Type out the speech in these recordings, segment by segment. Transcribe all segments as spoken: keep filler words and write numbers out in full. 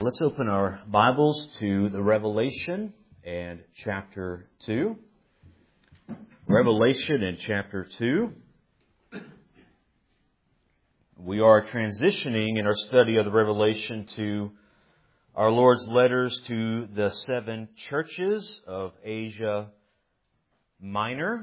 let's open our Bibles to the Revelation and chapter two. Revelation and chapter two. We are transitioning in our study of the Revelation to our Lord's letters to the seven churches of Asia Minor.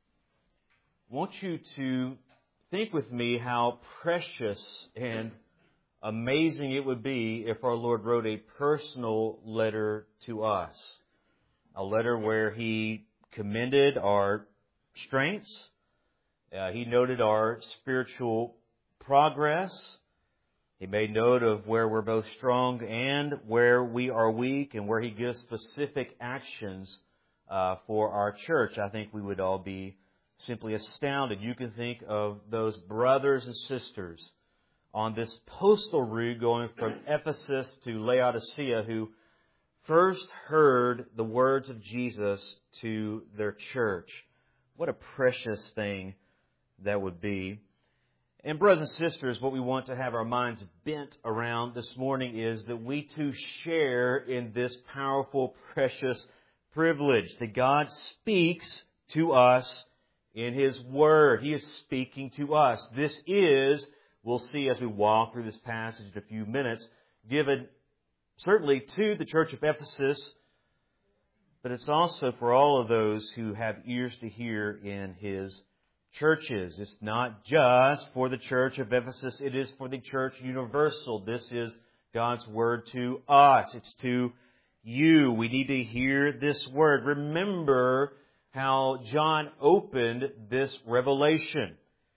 I want you to think with me how precious and amazing it would be if our Lord wrote a personal letter to us. A letter where He commended our strengths. Uh, he noted our spiritual progress. He made note of where we're both strong and where we are weak, and where He gives specific actions uh, for our church. I think we would all be simply astounded. You can think of those brothers and sisters on this postal route going from Ephesus to Laodicea who first heard the words of Jesus to their church. What a precious thing that would be. And brothers and sisters, what we want to have our minds bent around this morning is that we too share in this powerful, precious privilege that God speaks to us in His Word. He is speaking to us. This is, we'll see as we walk through this passage in a few minutes, given certainly to the church of Ephesus, but it's also for all of those who have ears to hear in His churches. It's not just for the church of Ephesus, it is for the church universal. This is God's Word to us. It's to you. We need to hear this Word. Remember how John opened this revelation.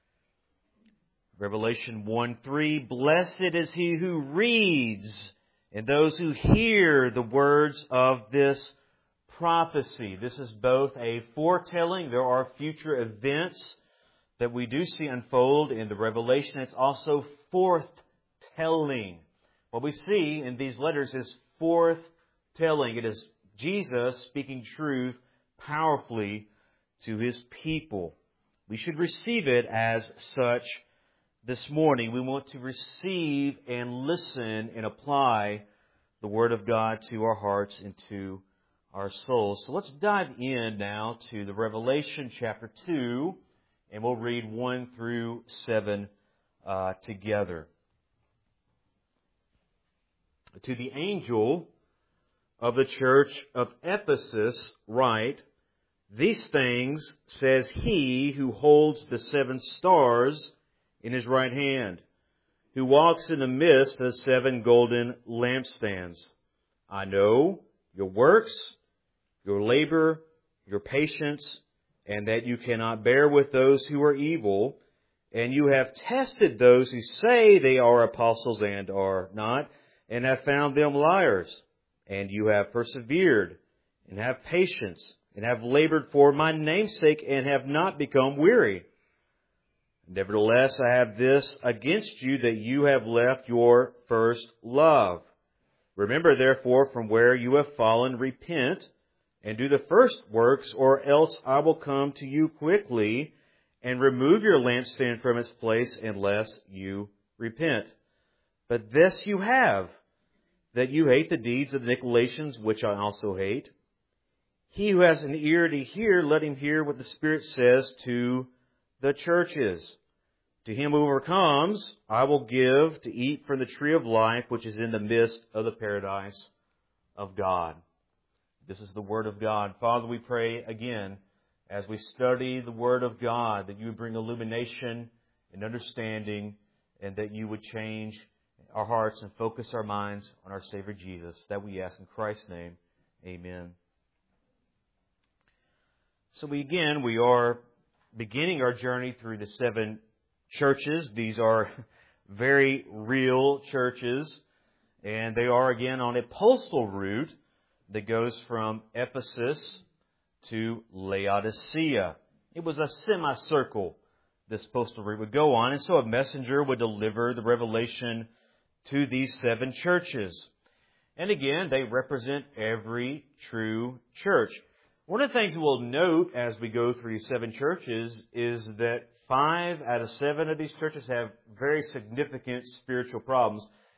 Revelation one three, Blessed is he who reads and those who hear the words of this prophecy. This is both a foretelling. There are future events that we do see unfold in the Revelation. It's also forthtelling. What we see in these letters is forthtelling. It is Jesus speaking truth powerfully to His people. We should receive it as such. This morning, we want to receive and listen and apply the Word of God to our hearts and to our souls. So let's dive in now to the Revelation chapter two, and we'll read one through seven uh, together. To the angel of the church of Ephesus write, These things says He who holds the seven stars in His right hand, who walks in the midst of seven golden lampstands. I know your works, your labor, your patience, and that you cannot bear with those who are evil, and you have tested those who say they are apostles and are not, and have found them liars. And you have persevered, and have patience, and have labored for my name's sake, and have not become weary. Nevertheless, I have this against you, that you have left your first love. Remember, therefore, from where you have fallen, repent, and do the first works, or else I will come to you quickly, and remove your lampstand from its place, unless you repent. But this you have, that you hate the deeds of the Nicolaitans, which I also hate. He who has an ear to hear, let him hear what the Spirit says to the churches. To him who overcomes, I will give to eat from the tree of life, which is in the midst of the paradise of God. This is the Word of God. Father, we pray again, as we study the Word of God, that you would bring illumination and understanding, and that you would change our hearts and focus our minds on our Savior Jesus. That we ask in Christ's name. Amen. So we again, we are beginning our journey through the seven churches. These are very real churches, and they are again on a postal route that goes from Ephesus to Laodicea. It was a semicircle this postal route would go on, and so a messenger would deliver the revelation to these seven churches. And again, they represent every true church. One of the things we'll note as we go through these seven churches is that five out of seven of these churches have very significant spiritual problems.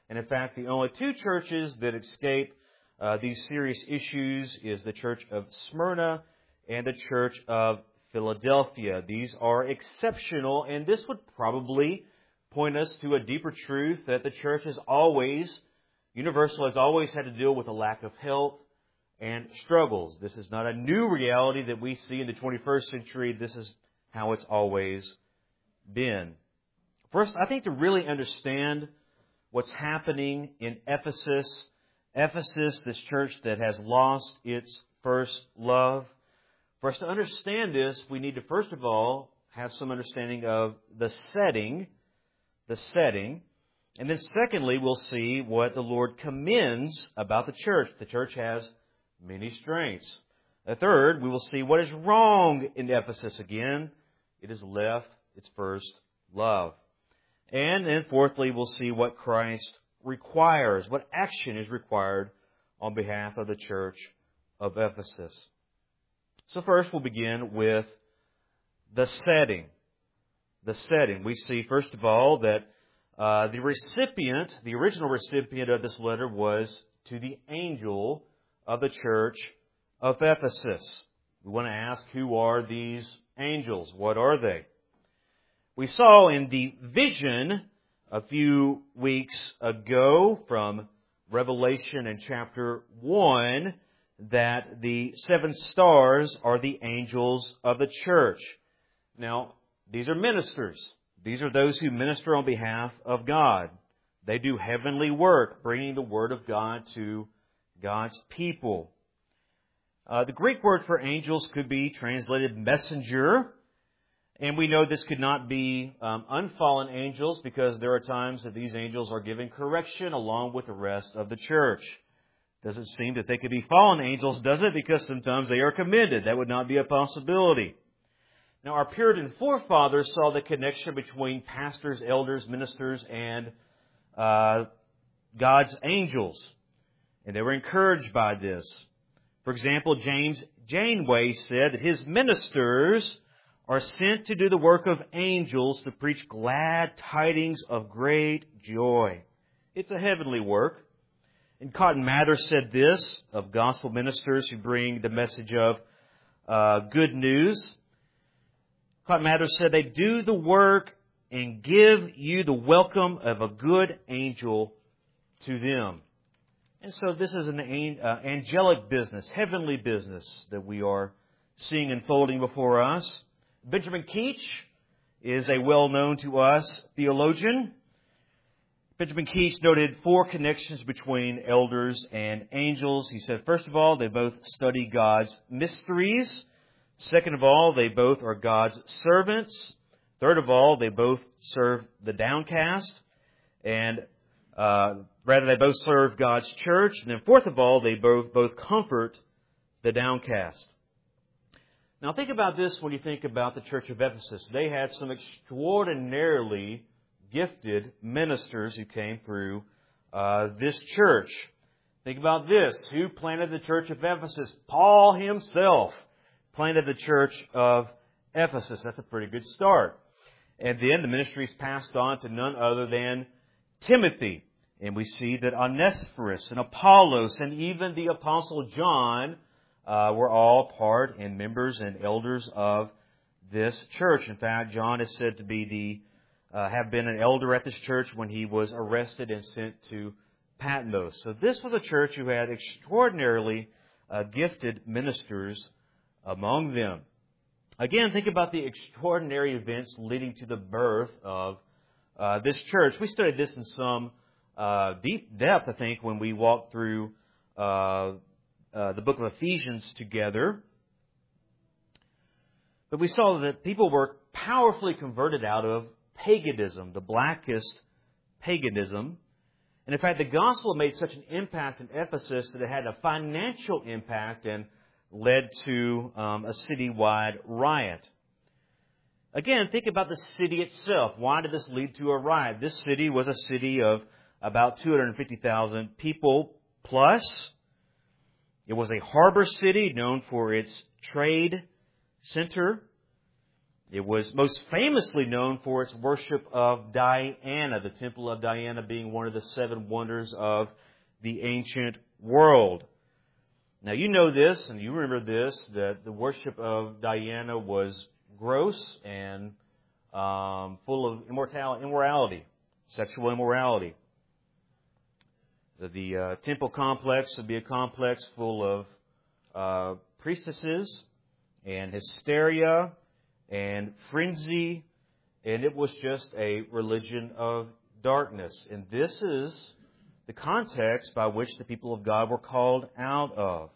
And in fact, the only two churches that escape uh, these serious issues is the Church of Smyrna and the Church of Philadelphia. These are exceptional, and this would probably point us to a deeper truth that the church has always, universal, has always had to deal with a lack of health and struggles. This is not a new reality that we see in the twenty-first century. This is how it's always been. First, I think to really understand what's happening in Ephesus, Ephesus, this church that has lost its first love, for us to understand this, we need to first of all have some understanding of the setting, the setting, and then secondly, we'll see what the Lord commends about the church. The church has many strengths. A third, we will see what is wrong in Ephesus again. It has left its first love. And then fourthly, we'll see what Christ requires, what action is required on behalf of the church of Ephesus. So first we'll begin with the setting. The setting. We see, first of all, that uh, the recipient, the original recipient of this letter was to the angel of the church of Ephesus. We want to ask, who are these angels? What are they? We saw in the vision a few weeks ago from Revelation in chapter one that the seven stars are the angels of the church. Now, these are ministers. These are those who minister on behalf of God. They do heavenly work, bringing the Word of God to God's people. Uh, the Greek word for angels could be translated messenger. And we know this could not be um, unfallen angels because there are times that these angels are giving correction along with the rest of the church. Doesn't seem that they could be fallen angels, does it? Because sometimes they are commended. That would not be a possibility. Now, our Puritan forefathers saw the connection between pastors, elders, ministers, and uh, God's angels. And they were encouraged by this. For example, James Janeway said that his ministers are sent to do the work of angels to preach glad tidings of great joy. It's a heavenly work. And Cotton Mather said this of gospel ministers who bring the message of uh, good news. Cotton Mather said they do the work and give you the welcome of a good angel to them. And so this is an uh, angelic business, heavenly business that we are seeing unfolding before us. Benjamin Keach is a well-known to us theologian. Benjamin Keach noted four connections between elders and angels. He said, first of all, they both study God's mysteries. Second of all, they both are God's servants. Third of all, they both serve the downcast. And uh, rather, they both serve God's church. And then fourth of all, they both, both comfort the downcast. Now think about this when you think about the church of Ephesus. They had some extraordinarily gifted ministers who came through uh, this church. Think about this. Who planted the church of Ephesus? Paul himself planted the church of Ephesus. That's a pretty good start. And then the ministry is passed on to none other than Timothy. And we see that Onesiphorus and Apollos and even the Apostle John Uh, were all part and members and elders of this church. In fact, John is said to be the uh, have been an elder at this church when he was arrested and sent to Patmos. So this was a church who had extraordinarily uh, gifted ministers among them. Again, think about the extraordinary events leading to the birth of uh, this church. We studied this in some uh, deep depth, I think, when we walked through uh Uh, the book of Ephesians together. But we saw that people were powerfully converted out of paganism, the blackest paganism. And in fact, the gospel made such an impact in Ephesus that it had a financial impact and led to um, a citywide riot. Again, think about the city itself. Why did this lead to a riot? This city was a city of about two hundred fifty thousand people plus. It was a harbor city known for its trade center. It was most famously known for its worship of Diana, the Temple of Diana being one of the seven wonders of the ancient world. Now, you know this, and you remember this, that the worship of Diana was gross and um, full of immortality, immorality, sexual immorality. The, the uh, temple complex would be a complex full of uh, priestesses and hysteria and frenzy, and it was just a religion of darkness. And this is the context by which the people of God were called out of.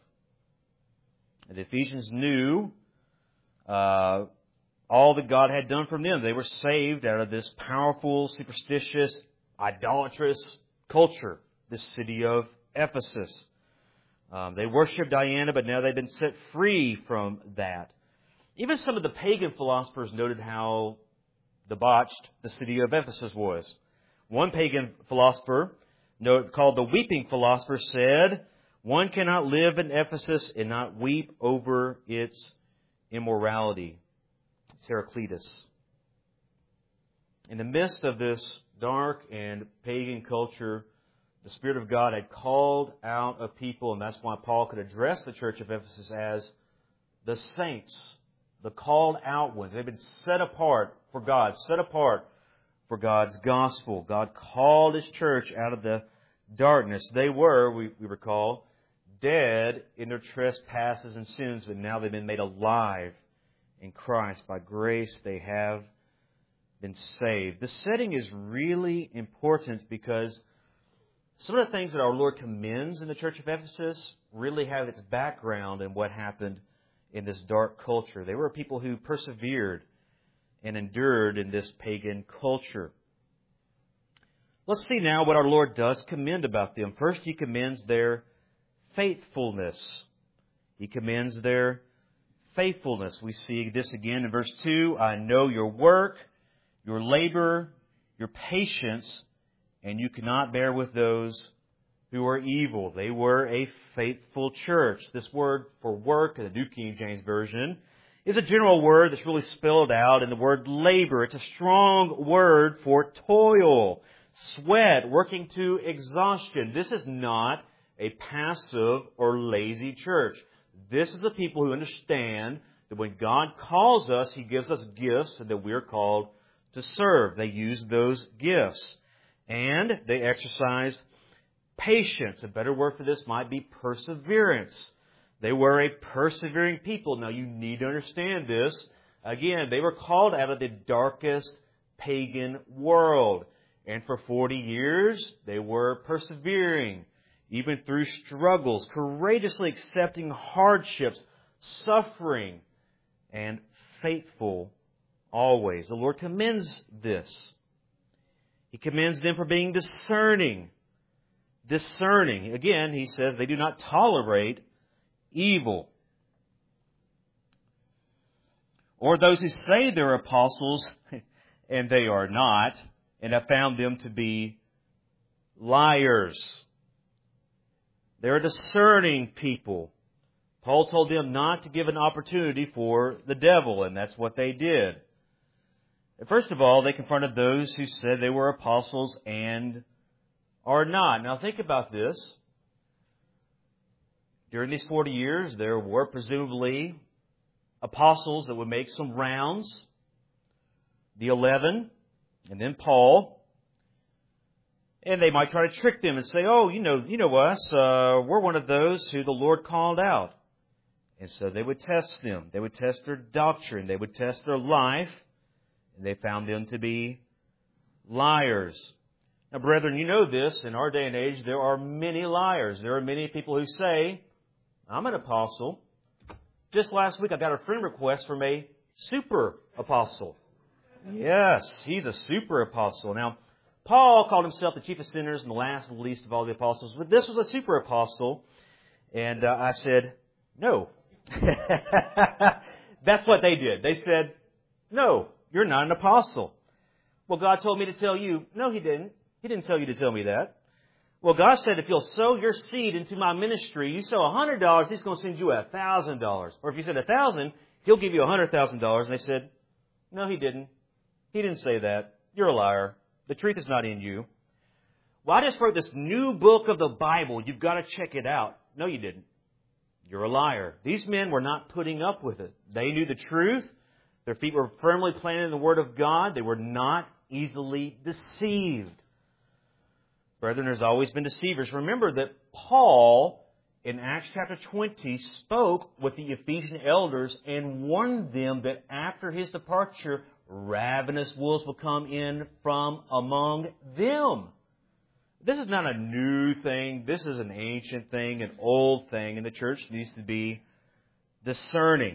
And the Ephesians knew uh, all that God had done for them. They were saved out of this powerful, superstitious, idolatrous culture, this city of Ephesus. Um, they worshipped Diana, but now they've been set free from that. Even some of the pagan philosophers noted how debauched the city of Ephesus was. One pagan philosopher, called the Weeping Philosopher, said, "One cannot live in Ephesus and not weep over its immorality." It's Heraclitus. In the midst of this dark and pagan culture, the Spirit of God had called out a people, and that's why Paul could address the church of Ephesus as the saints, the called out ones. They've been set apart for God, set apart for God's gospel. God called His church out of the darkness. They were, we, we recall, dead in their trespasses and sins, but now they've been made alive in Christ. By grace they have been saved. The setting is really important because some of the things that our Lord commends in the church of Ephesus really have its background in what happened in this dark culture. They were people who persevered and endured in this pagan culture. Let's see now what our Lord does commend about them. First, He commends their faithfulness. He commends their faithfulness. We see this again in verse two. "I know your work, your labor, your patience, and you cannot bear with those who are evil." They were a faithful church. This word for work in the New King James Version is a general word that's really spelled out in the word labor. It's a strong word for toil, sweat, working to exhaustion. This is not a passive or lazy church. This is a people who understand that when God calls us, He gives us gifts and that we're called to serve. They use those gifts. And they exercise patience. A better word for this might be perseverance. They were a persevering people. Now, you need to understand this. Again, they were called out of the darkest pagan world. And for forty years, they were persevering, even through struggles, courageously accepting hardships, suffering, and faithful always. The Lord commends this. He commends them for being discerning. Discerning. Again, He says they do not tolerate evil. Or those who say they're apostles, and they are not, and have found them to be liars. They're a discerning people. Paul told them not to give an opportunity for the devil, and that's what they did. First of all, they confronted those who said they were apostles and are not. Now think about this. During these forty years, there were presumably apostles that would make some rounds. The eleven, and then Paul. And they might try to trick them and say, oh, you know, you know us, uh, we're one of those who the Lord called out. And so they would test them. They would test their doctrine. They would test their life. And they found them to be liars. Now, brethren, you know this. In our day and age, there are many liars. There are many people who say, I'm an apostle. Just last week, I got a friend request from a super apostle. Yes, he's a super apostle. Now, Paul called himself the chief of sinners and the last and least of all the apostles. But this was a super apostle. And uh, I said, no. That's what they did. They said, no, you're not an apostle. Well, God told me to tell you. No, He didn't. He didn't tell you to tell me that. Well, God said if you'll sow your seed into my ministry, you sow one hundred dollars, He's going to send you one thousand dollars. Or if you said one thousand dollars, He'll give you one hundred thousand dollars. And they said, No, he didn't. He didn't say that. You're a liar. The truth is not in you. Well, I just wrote this new book of the Bible. You've got to check it out. No, you didn't. You're a liar. These men were not putting up with it. They knew the truth. Their feet were firmly planted in the Word of God. They were not easily deceived. Brethren, there's always been deceivers. Remember that Paul, in Acts chapter twenty, spoke with the Ephesian elders and warned them that after his departure, ravenous wolves will come in from among them. This is not a new thing. This is an ancient thing, an old thing, and the church needs to be discerning.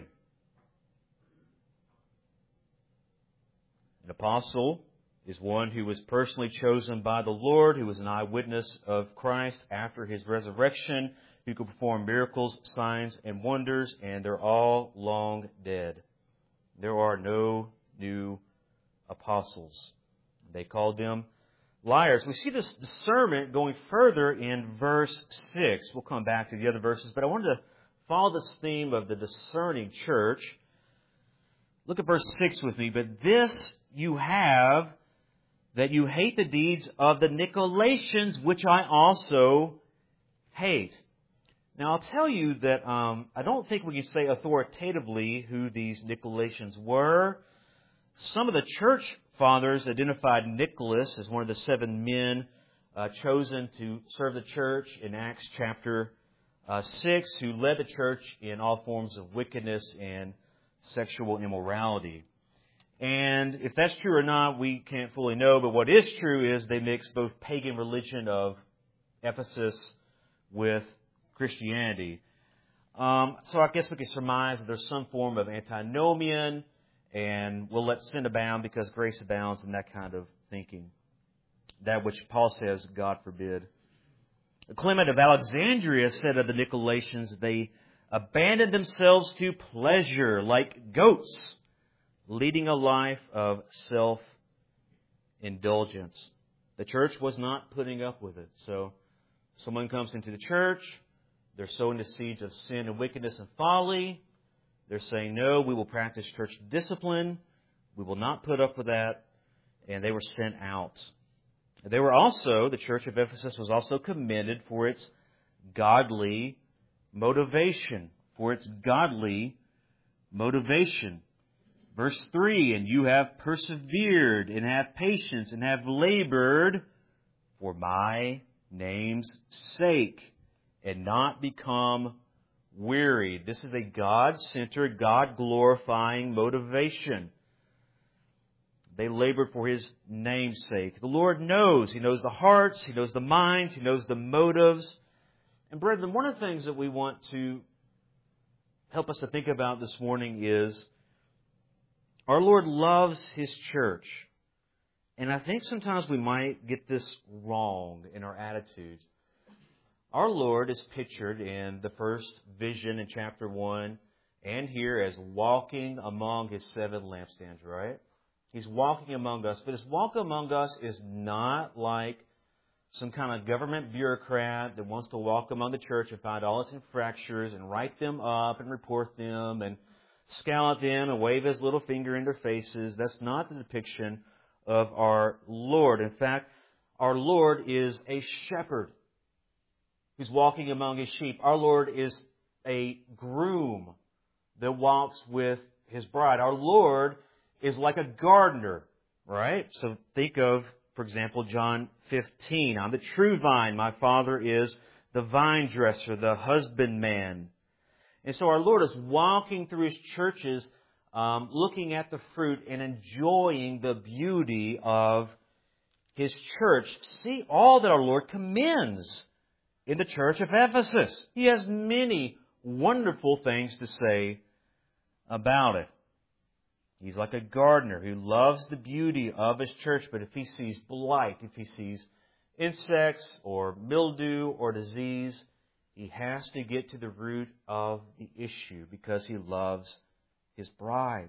An apostle is one who was personally chosen by the Lord, who was an eyewitness of Christ after His resurrection, who could perform miracles, signs, and wonders, and they're all long dead. There are no new apostles. They called them liars. We see this discernment going further in verse six. We'll come back to the other verses, but I wanted to follow this theme of the discerning church. Look at verse six with me. But this you have, that you hate the deeds of the Nicolaitans, which I also hate. Now, I'll tell you that um, I don't think we can say authoritatively who these Nicolaitans were. Some of the church fathers identified Nicholas as one of the seven men uh, chosen to serve the church in Acts chapter uh, six, who led the church in all forms of wickedness and sexual immorality. And if that's true or not, we can't fully know. But what is true is they mixed both pagan religion of Ephesus with Christianity. Um, so I guess we can surmise that there's some form of antinomian, and we'll let sin abound because grace abounds, and that kind of thinking. That which Paul says, God forbid. Clement of Alexandria said of the Nicolaitans, they abandoned themselves to pleasure like goats, leading a life of self-indulgence. The church was not putting up with it. So someone comes into the church, they're sowing the seeds of sin and wickedness and folly. They're saying, no, we will practice church discipline. We will not put up with that. And they were sent out. They were also, the church of Ephesus was also commended for its godly motivation. For its godly motivation. Verse three, and you have persevered and have patience and have labored for my name's sake and not become wearied. This is a God-centered, God-glorifying motivation. They labored for His name's sake. The Lord knows. He knows the hearts. He knows the minds. He knows the motives. And brethren, one of the things that we want to help us to think about this morning is our Lord loves His church. And I think sometimes we might get this wrong in our attitudes. Our Lord is pictured in the first vision in chapter one and here as walking among His seven lampstands, right? He's walking among us. But His walk among us is not like some kind of government bureaucrat that wants to walk among the church and find all its infractions and write them up and report them and scowl at them and wave His little finger in their faces. That's not the depiction of our Lord. In fact, our Lord is a shepherd who's walking among His sheep. Our Lord is a groom that walks with His bride. Our Lord is like a gardener, right? So think of, for example, John fifteen. I'm the true vine. My Father is the vine dresser, the husbandman. And so our Lord is walking through His churches, um, looking at the fruit and enjoying the beauty of His church. See all that our Lord commends in the church of Ephesus. He has many wonderful things to say about it. He's like a gardener who loves the beauty of His church, but if he sees blight, if he sees insects or mildew or disease, He has to get to the root of the issue because He loves His bride.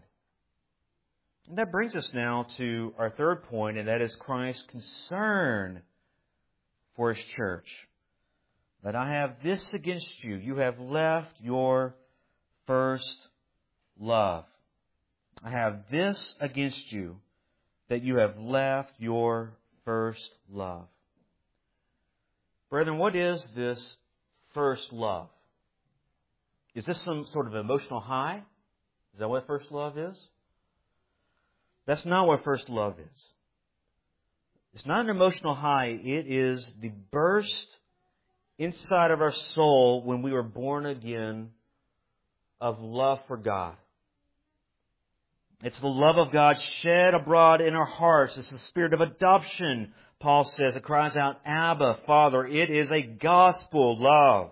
And that brings us now to our third point, and that is Christ's concern for His church. That I have this against you. You have left your first love. I have this against you, that you have left your first love. Brethren, what is this first love? Is this some sort of emotional high? Is that what first love is? That's not what first love is. It's not an emotional high. It is the burst inside of our soul when we were born again of love for God. It's the love of God shed abroad in our hearts. It's the spirit of adoption, Paul says. It cries out, Abba, Father. It is a gospel love.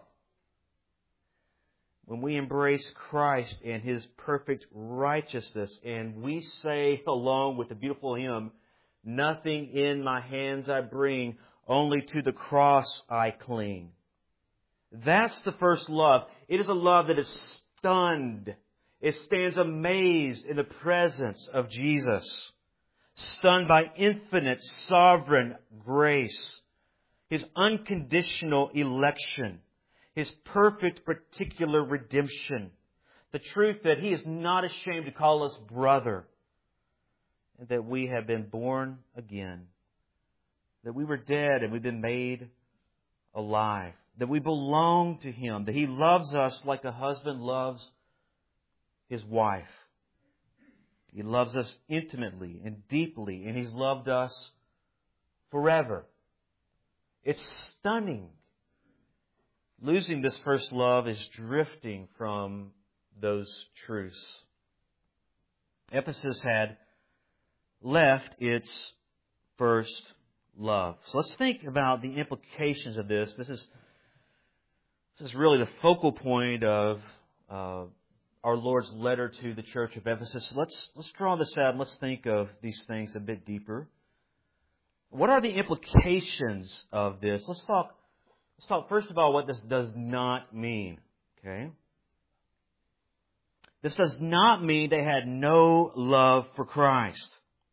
When we embrace Christ and His perfect righteousness, and we say along with the beautiful hymn, nothing in my hands I bring, only to the cross I cling. That's the first love. It is a love that is stunned. It stands amazed in the presence of Jesus, stunned by infinite, sovereign grace, His unconditional election, His perfect, particular redemption, the truth that He is not ashamed to call us brother, and that we have been born again, that we were dead and we've been made alive, that we belong to Him, that He loves us like a husband loves his wife. He loves us intimately and deeply, and He's loved us forever. It's stunning. Losing this first love is drifting from those truths. Ephesus had left its first love. So let's think about the implications of this. This is this is really the focal point of uh, our Lord's letter to the church of Ephesus. Let's let's draw this out and let's think of these things a bit deeper. What are the implications of this? Let's talk. Let's talk first of all what this does not mean. Okay. This does not mean they had no love for Christ.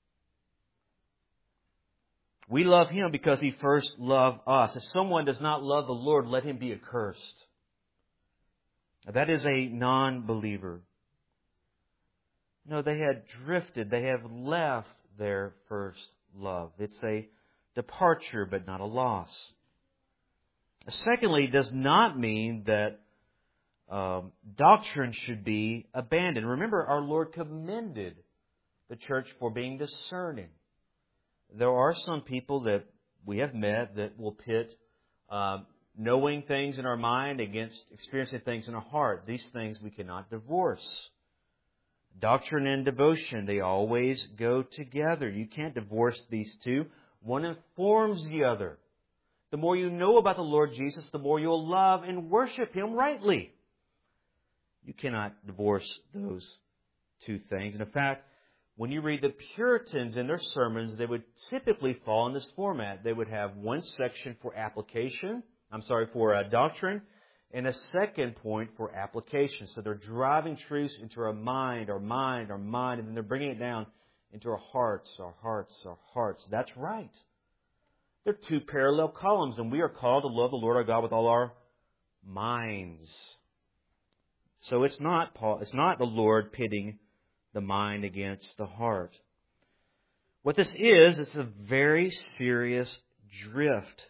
We love Him because He first loved us. If someone does not love the Lord, let him be accursed. Now, that is a non-believer. No, they had drifted. They have left their first love. It's a departure, but not a loss. Secondly, it does not mean that um, doctrine should be abandoned. Remember, our Lord commended the church for being discerning. There are some people that we have met that will pit uh, knowing things in our mind against experiencing things in our heart. These things we cannot divorce. Doctrine and devotion, they always go together. You can't divorce these two. One informs the other. The more you know about the Lord Jesus, the more you'll love and worship Him rightly. You cannot divorce those two things. And in fact, when you read the Puritans in their sermons, they would typically fall in this format. They would have one section for application, I'm sorry, for uh, doctrine, and a second point for application. So they're driving truths into our mind, our mind, our mind, and then they're bringing it down into our hearts, our hearts, our hearts. That's right. They're two parallel columns, and we are called to love the Lord our God with all our minds. So it's not Paul, it's not the Lord pitting the mind against the heart. What this is, it's a very serious drift.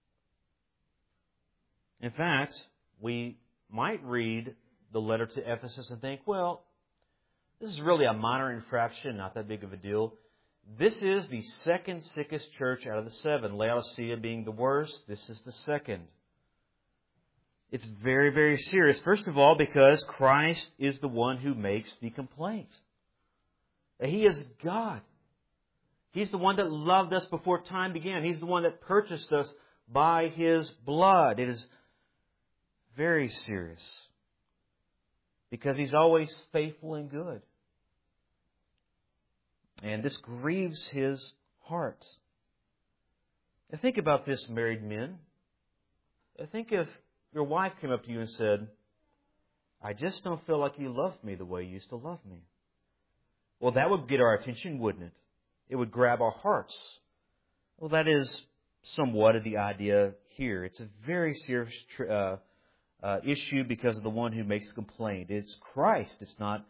In fact, we might read the letter to Ephesus and think, well, this is really a minor infraction, not that big of a deal. This is the second sickest church out of the seven. Laodicea being the worst, this is the second. It's very, very serious. First of all, because Christ is the one who makes the complaint. He is God. He's the one that loved us before time began. He's the one that purchased us by His blood. It is very serious because He's always faithful and good. And this grieves His heart. And think about this, married men. Think if your wife came up to you and said, I just don't feel like you love me the way you used to love me. Well, that would get our attention, wouldn't it? It would grab our hearts. Well, that is somewhat of the idea here. It's a very serious uh, uh, issue because of the one who makes the complaint. It's Christ. It's not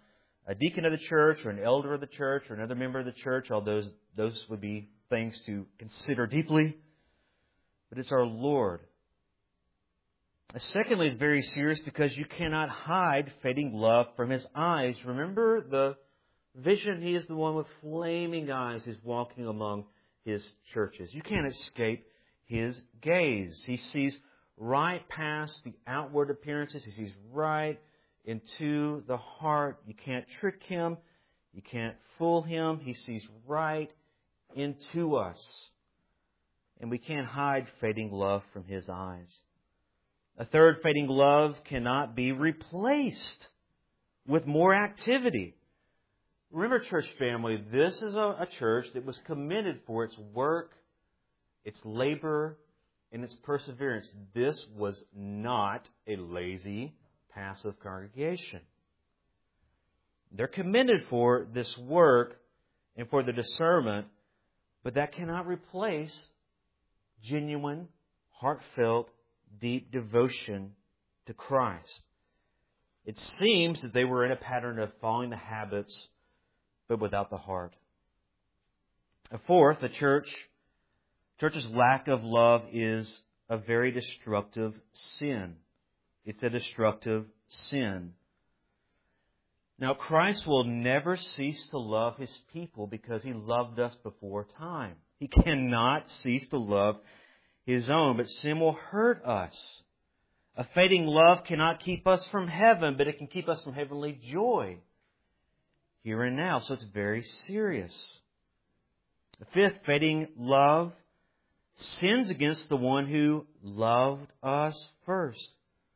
a deacon of the church or an elder of the church or another member of the church. All those, those would be things to consider deeply. But it's our Lord. Secondly, it's very serious because you cannot hide fading love from His eyes. Remember the vision? He is the one with flaming eyes who's walking among His churches. You can't escape His gaze. He sees right past the outward appearances. He sees right into the heart. You can't trick Him. You can't fool Him. He sees right into us. And we can't hide fading love from His eyes. A third, fading love cannot be replaced with more activity. Remember, church family, this is a, a church that was commended for its work, its labor, and its perseverance. This was not a lazy, passive congregation. They're commended for this work and for the discernment, but that cannot replace genuine, heartfelt, deep devotion to Christ. It seems that they were in a pattern of following the habits, but without the heart. A fourth, the church, church's lack of love is a very destructive sin. It's a destructive sin. Now, Christ will never cease to love His people because He loved us before time. He cannot cease to love His own, but sin will hurt us. A fading love cannot keep us from heaven, but it can keep us from heavenly joy here and now. So it's very serious. The fifth, fading love sins against the one who loved us first.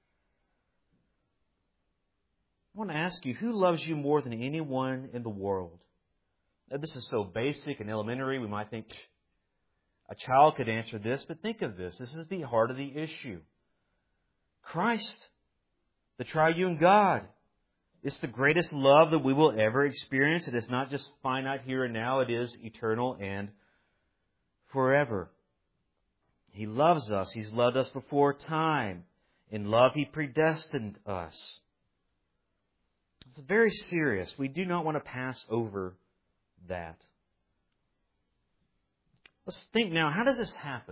I want to ask you, who loves you more than anyone in the world? Now, this is so basic and elementary, we might think a child could answer this, but think of this. This is the heart of the issue. Christ, the triune God. It's the greatest love that we will ever experience. It is not just finite here and now. It is eternal and forever. He loves us. He's loved us before time. In love, He predestined us. It's very serious. We do not want to pass over that. Let's think now, how does this happen?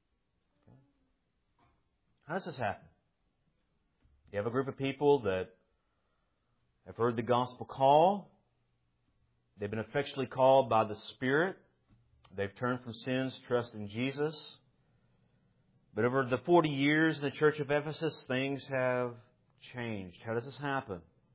How does this happen? You have a group of people that have heard the gospel call. They've been effectually called by the Spirit. They've turned from sins, trust in Jesus. But over the forty years in the church of Ephesus, things have changed. How does this happen?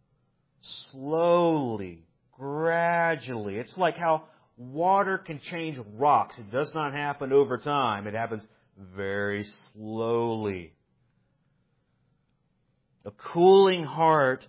Slowly, gradually. It's like how water can change rocks. It does not happen over time. It happens very slowly. A cooling heart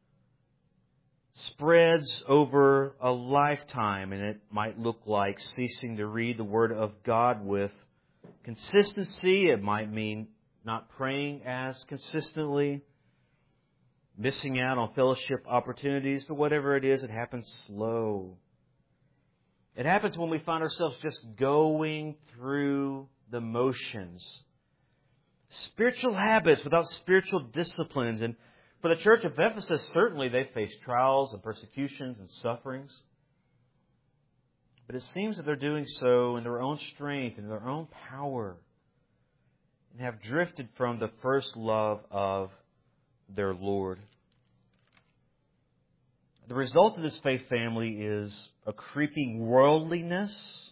spreads over a lifetime, and it might look like ceasing to read the Word of God with consistency. It might mean not praying as consistently, missing out on fellowship opportunities, but whatever it is, it happens slow. It happens when we find ourselves just going through the motions. Spiritual habits without spiritual disciplines. And for the church of Ephesus, certainly they faced trials and persecutions and sufferings. But it seems that they're doing so in their own strength and their own power, and have drifted from the first love of their Lord. The result of this faith family is a creeping worldliness.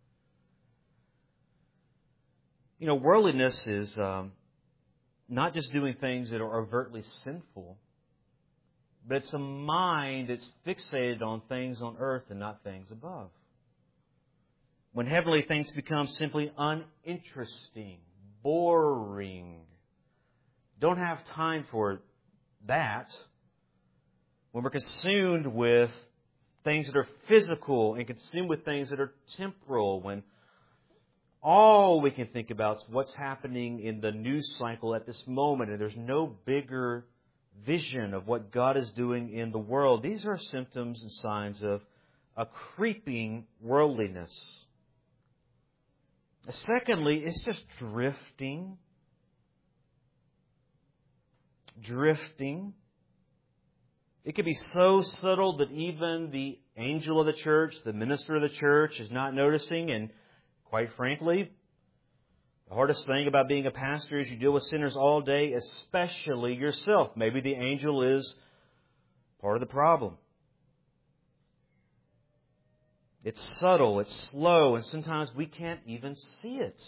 You know, worldliness is um, not just doing things that are overtly sinful, but it's a mind that's fixated on things on earth and not things above. When heavenly things become simply uninteresting, boring, don't have time for that. When we're consumed with things that are physical and consumed with things that are temporal, when all we can think about is what's happening in the news cycle at this moment, and there's no bigger vision of what God is doing in the world, these are symptoms and signs of a creeping worldliness. Secondly, it's just drifting. Drifting. It can be so subtle that even the angel of the church, the minister of the church, is not noticing. And quite frankly, the hardest thing about being a pastor is you deal with sinners all day, especially yourself. Maybe the angel is part of the problem. It's subtle, it's slow, and sometimes we can't even see it.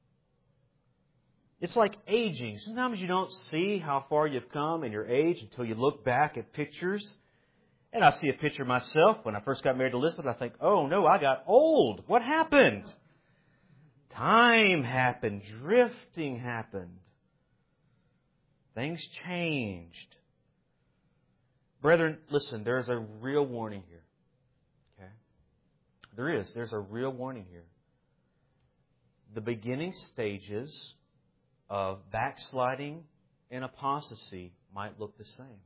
It's like aging. Sometimes you don't see how far you've come in your age until you look back at pictures. And I see a picture of myself when I first got married to Elizabeth. I think, oh no, I got old. What happened? Time happened. Drifting happened. Things changed. Brethren, listen, there's a real warning here. Okay? There is. There's a real warning here. The beginning stages of backsliding and apostasy might look the same.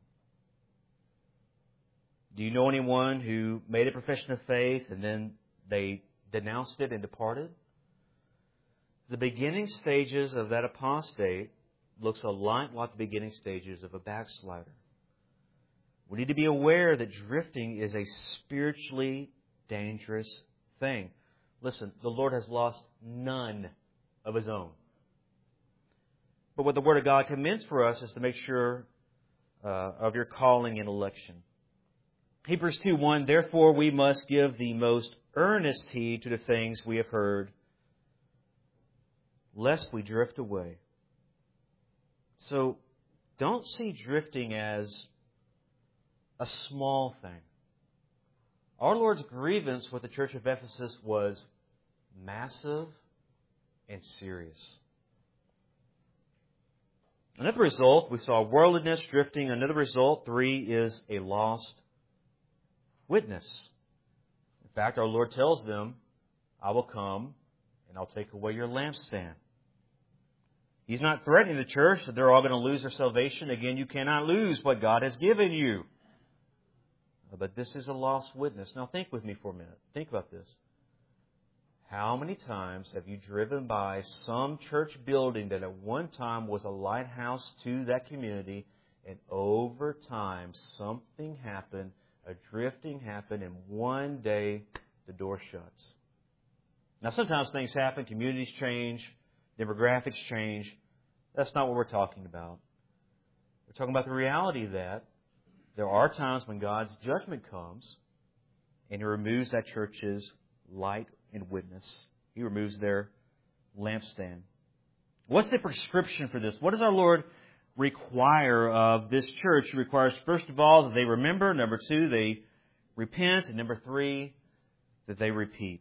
Do you know anyone who made a profession of faith and then they denounced it and departed? The beginning stages of that apostate looks a lot like the beginning stages of a backslider. We need to be aware that drifting is a spiritually dangerous thing. Listen, the Lord has lost none of His own. But what the Word of God commends for us is to make sure uh, of your calling and election. Hebrews two one, therefore we must give the most earnest heed to the things we have heard, lest we drift away. So don't see drifting as a small thing. Our Lord's grievance with the church of Ephesus was massive and serious. Another result, we saw worldliness, drifting. Another result, three, is a lost witness. In fact, our Lord tells them, I will come and I'll take away your lampstand. He's not threatening the church that they're all going to lose their salvation. Again, you cannot lose what God has given you. But this is a lost witness. Now think with me for a minute. Think about this. How many times have you driven by some church building that at one time was a lighthouse to that community, and over time something happened, a drifting happened, and one day the door shuts? Now sometimes things happen, communities change, demographics change. That's not what we're talking about. We're talking about the reality that there are times when God's judgment comes and He removes that church's light and witness. He removes their lampstand. What's the prescription for this? What does our Lord require of this church? He requires, first of all, that they remember. Number two, they repent. And number three, that they repeat.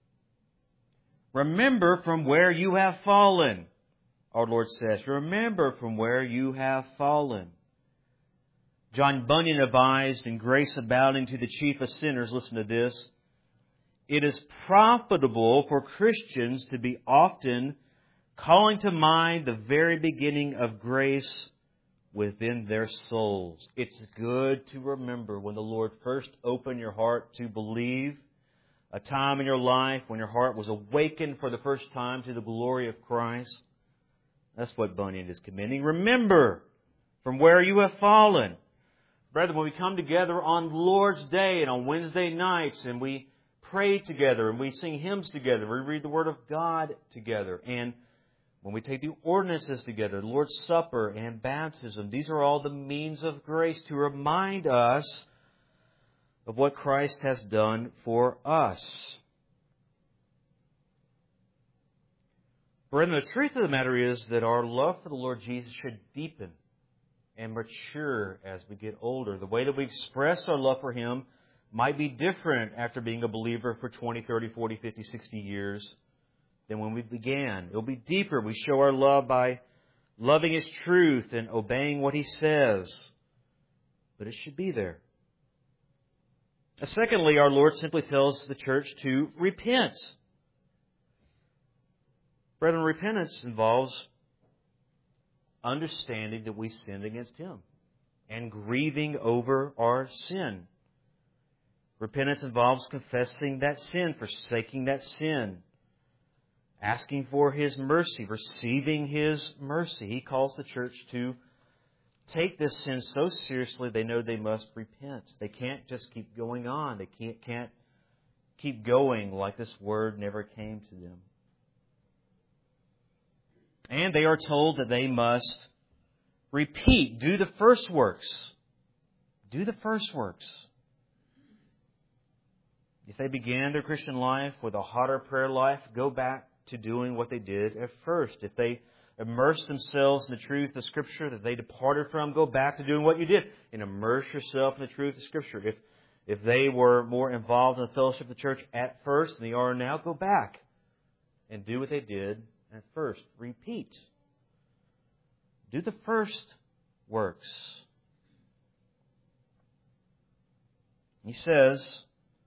Remember from where you have fallen, our Lord says. Remember from where you have fallen. John Bunyan advised in Grace Abounding to the Chief of Sinners, listen to this, it is profitable for Christians to be often calling to mind the very beginning of grace within their souls. It's good to remember when the Lord first opened your heart to believe, a time in your life when your heart was awakened for the first time to the glory of Christ. That's what Bunyan is commending. Remember from where you have fallen. Brethren, when we come together on Lord's Day and on Wednesday nights and we pray together and we sing hymns together, we read the Word of God together, and when we take the ordinances together, the Lord's Supper and baptism, these are all the means of grace to remind us of what Christ has done for us. Brethren, the truth of the matter is that our love for the Lord Jesus should deepen and mature as we get older. The way that we express our love for Him might be different after being a believer for twenty, thirty, forty, fifty, sixty years than when we began. It'll be deeper. We show our love by loving His truth and obeying what He says. But it should be there. Now, secondly, our Lord simply tells the church to repent. Brethren, repentance involves understanding that we sinned against Him and grieving over our sin. Repentance involves confessing that sin, forsaking that sin, asking for His mercy, receiving His mercy. He calls the church to take this sin so seriously they know they must repent. They can't just keep going on. They can't, can't keep going like this word never came to them. And they are told that they must repeat, do the first works. Do the first works. If they began their Christian life with a hotter prayer life, go back to doing what they did at first. If they immersed themselves in the truth of Scripture that they departed from, go back to doing what you did and immerse yourself in the truth of Scripture. If if they were more involved in the fellowship of the church at first than they are now, go back and do what they did at first. Repeat. Do the first works. He says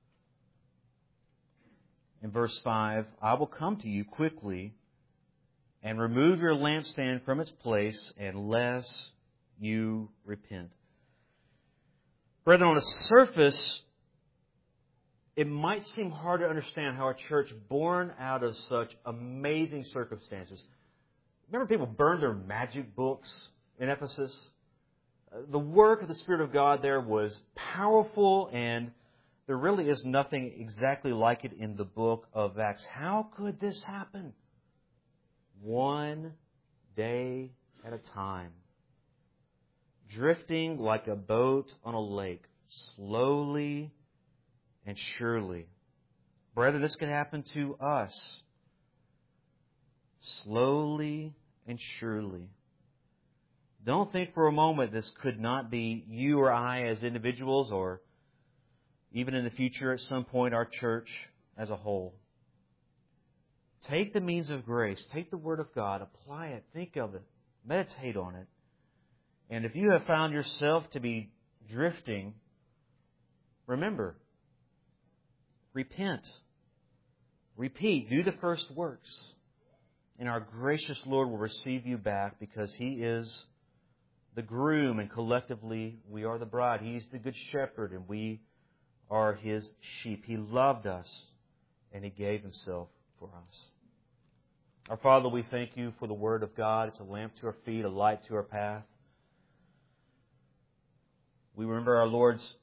in verse five, I will come to you quickly and remove your lampstand from its place unless you repent. Brethren, on the surface, it might seem hard to understand how a church born out of such amazing circumstances. Remember people burned their magic books in Ephesus? The work of the Spirit of God there was powerful, and there really is nothing exactly like it in the book of Acts. How could this happen? One day at a time. Drifting like a boat on a lake, slowly and surely. Brethren, this can happen to us. Slowly and surely. Don't think for a moment this could not be you or I as individuals, or even in the future at some point our church as a whole. Take the means of grace. Take the Word of God. Apply it. Think of it. Meditate on it. And if you have found yourself to be drifting, remember, repent. Repeat. Do the first works. And our gracious Lord will receive you back, because He is the groom and collectively we are the bride. He's the good shepherd and we are His sheep. He loved us and He gave Himself for us. Our Father, we thank You for the Word of God. It's a lamp to our feet, a light to our path. We remember our Lord's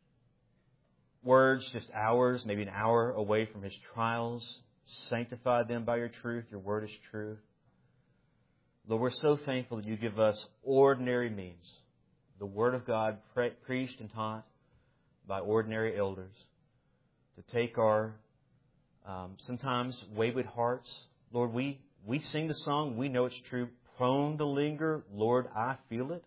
words just hours, maybe an hour away from His trials. Sanctify them by Your truth. Your Word is truth. Lord, we're so thankful that You give us ordinary means. The Word of God pre- preached and taught by ordinary elders to take our um, sometimes wayward hearts. Lord, we, we sing the song. We know it's true. Prone to linger. Lord, I feel it.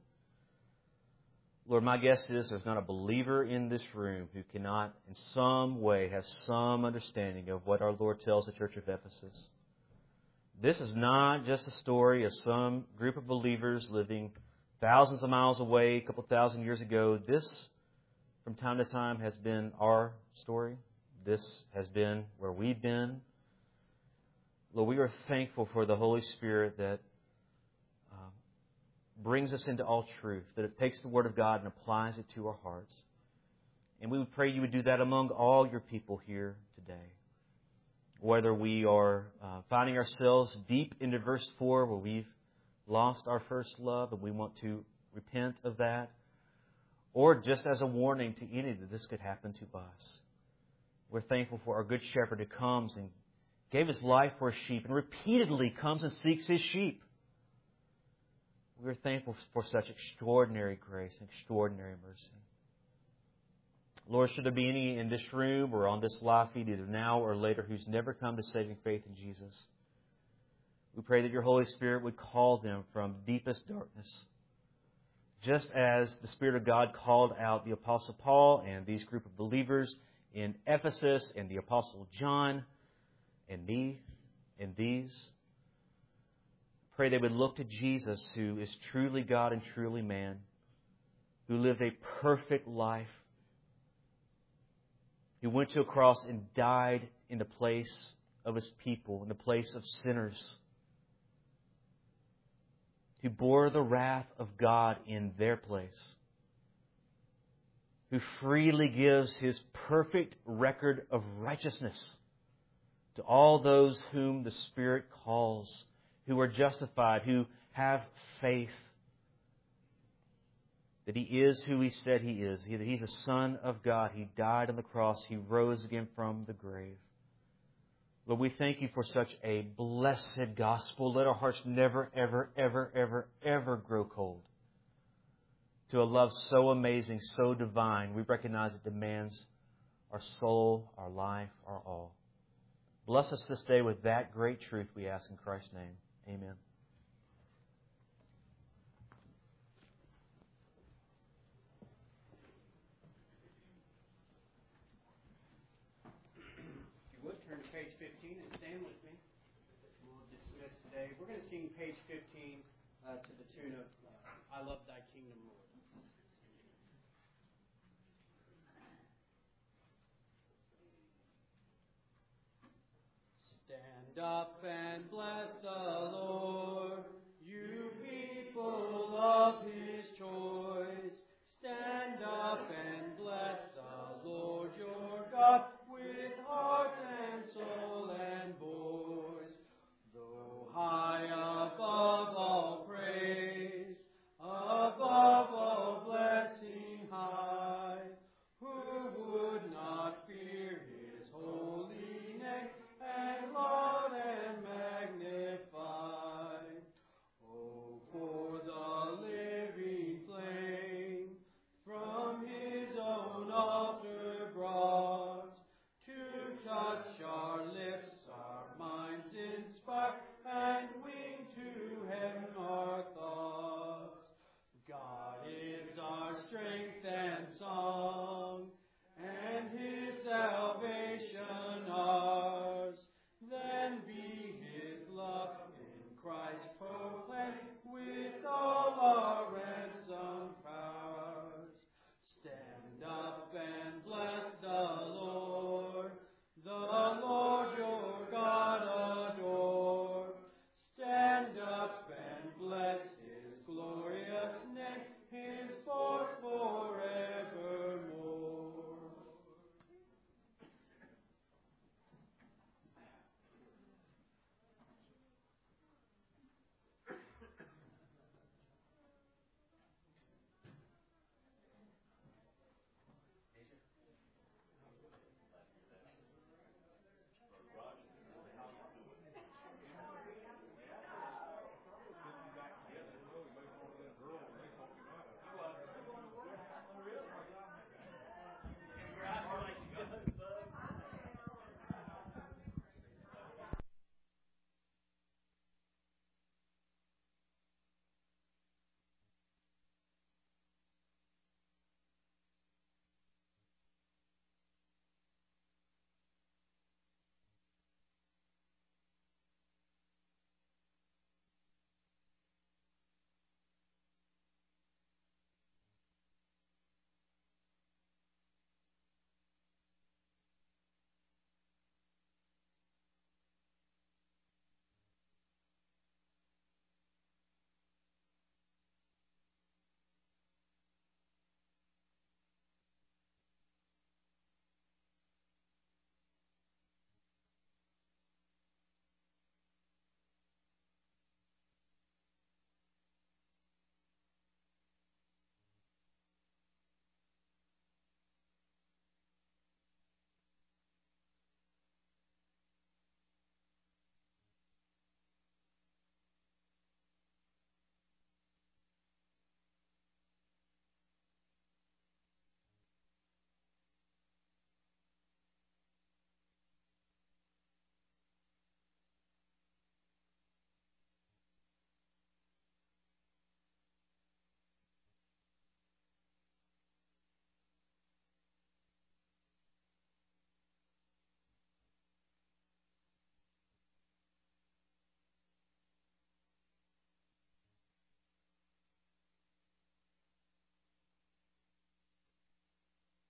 Lord, my guess is there's not a believer in this room who cannot in some way have some understanding of what our Lord tells the church of Ephesus. This is not just a story of some group of believers living thousands of miles away a couple thousand years ago. This, from time to time, has been our story. This has been where we've been. Lord, we are thankful for the Holy Spirit that uh, brings us into all truth, that it takes the Word of God and applies it to our hearts. And we would pray You would do that among all Your people here today. Whether we are uh, finding ourselves deep into verse four where we've lost our first love and we want to repent of that, or just as a warning to any that this could happen to us. We're thankful for our Good Shepherd who comes and gave His life for His sheep and repeatedly comes and seeks His sheep. We're thankful for such extraordinary grace and extraordinary mercy. Lord, should there be any in this room or on this live feed, either now or later, who's never come to saving faith in Jesus, we pray that Your Holy Spirit would call them from deepest darkness. Just as the Spirit of God called out the Apostle Paul and these group of believers in Ephesus and the Apostle John and me and these. Pray they would look to Jesus, who is truly God and truly man, who lived a perfect life, who went to a cross and died in the place of His people, in the place of sinners, who bore the wrath of God in their place, who freely gives His perfect record of righteousness to all those whom the Spirit calls, who are justified, who have faith. that He is who He said He is, that He's a Son of God. He died on the cross. He rose again from the grave. Lord, we thank You for such a blessed gospel. Let our hearts never, ever, ever, ever, ever grow cold to a love so amazing, so divine. We recognize it demands our soul, our life, our all. Bless us this day with that great truth, we ask in Christ's name. Amen. Turn to page fifteen and stand with me. We'll dismiss today. We're going to sing page fifteen uh, to the tune of uh, I Love Thy Kingdom, Lord. Stand up and bless the Lord, you people of His choice. Stand up and bless the Lord your God with heart and soul and voice. Though high above all praise, above all blessing high, who would not fear His holy name and laud and magnify? Oh, for the living flame from His own altar brought, to touch our lips, our minds inspire, and wing to heaven our thoughts. God is our strength and song.